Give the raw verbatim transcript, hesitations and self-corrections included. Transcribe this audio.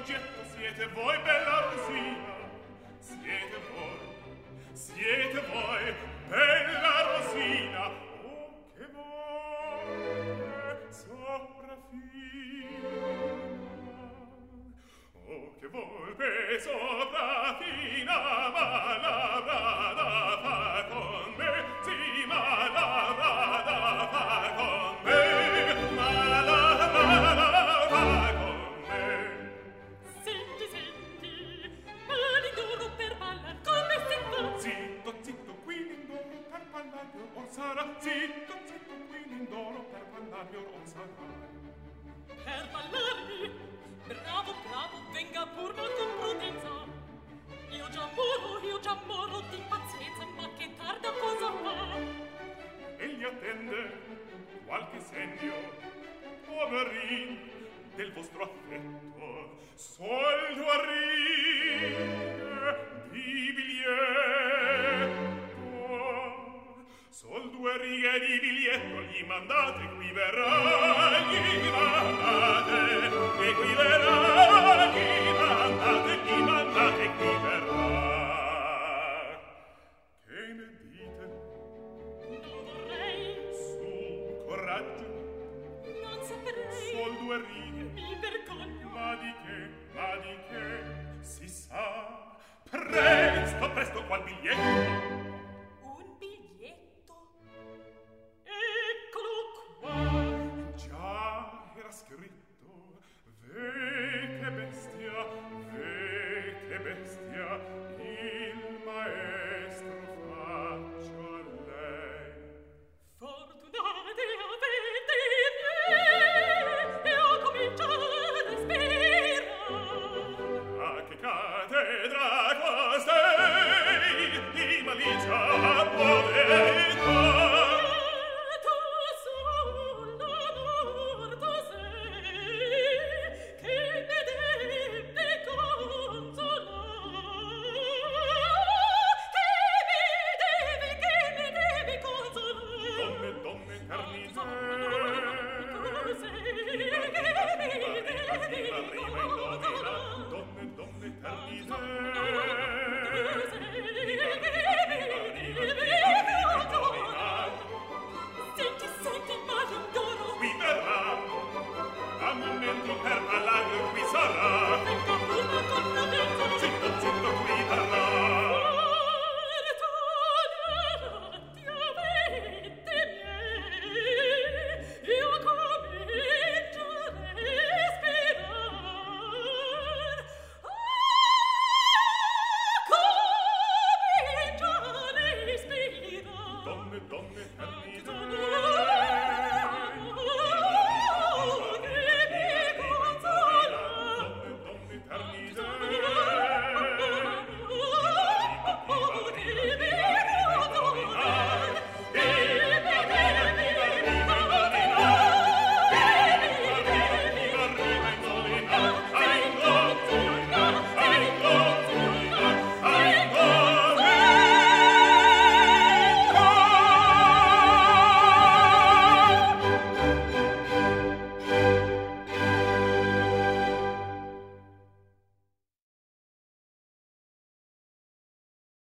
biglietto siete voi, bella Rosina, siete voi, siete voi, bella Rosina, oh che voi sopraffina, oh che volpe sopraffina, ma lavrada fa con me, sì, ma lavrada fa con me, ma lavrada fa con me. Senti, senti, mani d'oro per ballar come si fa. Zitto, zitto, qui l'indoro per palladio or sarà, zitto, zitto, qui l'indoro per palladio or sarà. Per ballarmi, bravo, bravo, venga pur ma con prudenza. Io già moro, io già moro di pazienza, ma che tarda cosa fa? Egli attende qualche segno, poverin, del vostro affetto, soldo arrive di biglietto, sol due righe di biglietto gli mandate, qui verrà, gli mandate, e qui verrà, gli mandate, gli mandate, qui verrà. Che ne dite? Non vorrei, Su, coraggio, non saprei, sol due righe, mi vergogno. ma di che, ma di che, si sa, presto, presto, qual biglietto? Un biglietto? Eccolo qua. Già era scritto,